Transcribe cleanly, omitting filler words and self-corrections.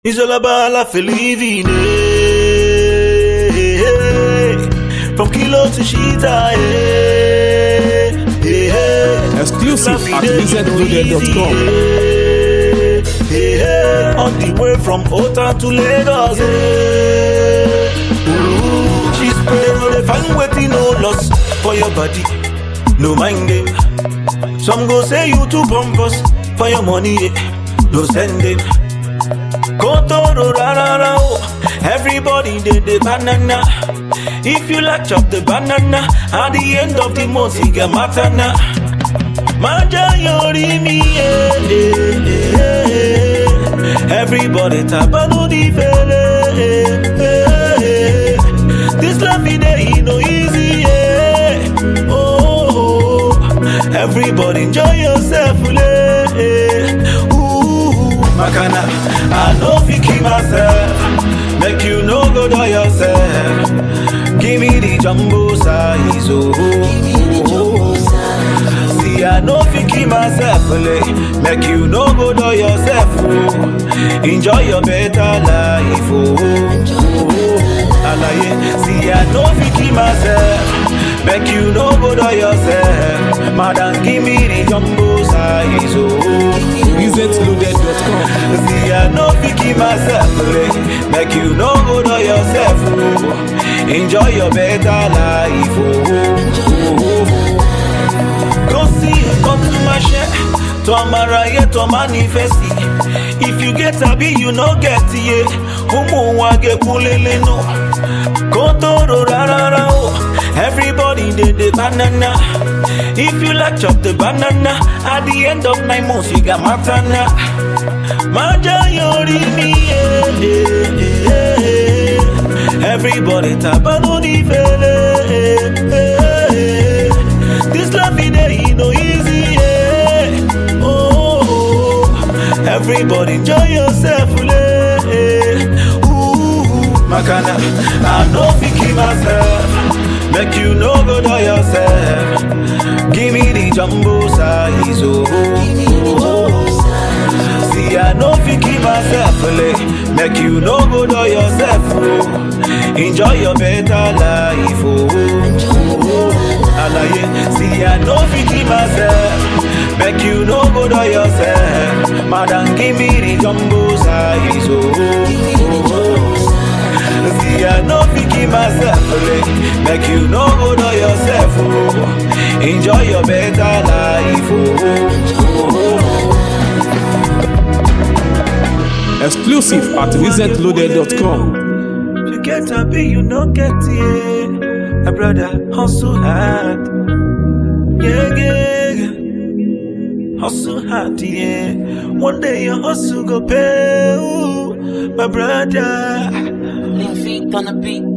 It's all about life living, from Kilo to Shita, Exclusive at wizardloaded.com. On the way from Ota to Lagos, she's playing the fun waiting, no loss for your body, no mind game. Some go say you too pompous for your money, no sending. Kotoro rarara, everybody did the banana. If you like chop the banana, at the end of the month you get matana. Manja yori mi, everybody tapano di fele. This life it no easy, oh, everybody enjoy yourself, Makana, I know fi keep myself, make you no go do yourself. Give me the jumbo size, oh. See, I know fi keep myself, make you no go do yourself, oh. Enjoy your better life, oh. See, I know fi keep myself, make you no go do yourself. Madam, give me the jumbo size, oh. wizardloaded.com. See, I know fi keep myself, make you no go do yourself, oh. Enjoy your better life, oh. Go see, come to my share, to Amara, to manifest. If you get a be, you no get it. Umu wage kulele no. Kotoro rarara, everybody did the banana. If you like chop the banana, at the end of 9 months you got matana. Manja yori mi, everybody tapano di fele. This life it no easy, oh, everybody enjoy yourself, Makana, I know fi keep myself, make you no go do yourself. Give me the jumbo size, oh. See, I know fi keep myself, make you no go do yourself, oh. Enjoy your better life, oh. See, I know fi keep myself, make you no go do yourself. Madam, give me the jumbo size, oh. See, I know fi keep myself, make you no go do yourself, oh. Enjoy your better life, oh. Exclusive at wizardloaded.com. You get happy, you don't get it. My brother hustle hard, yeah. Hustle hard, yeah. One day your hustle go pay, ooh, my brother. Lean feet on the beat.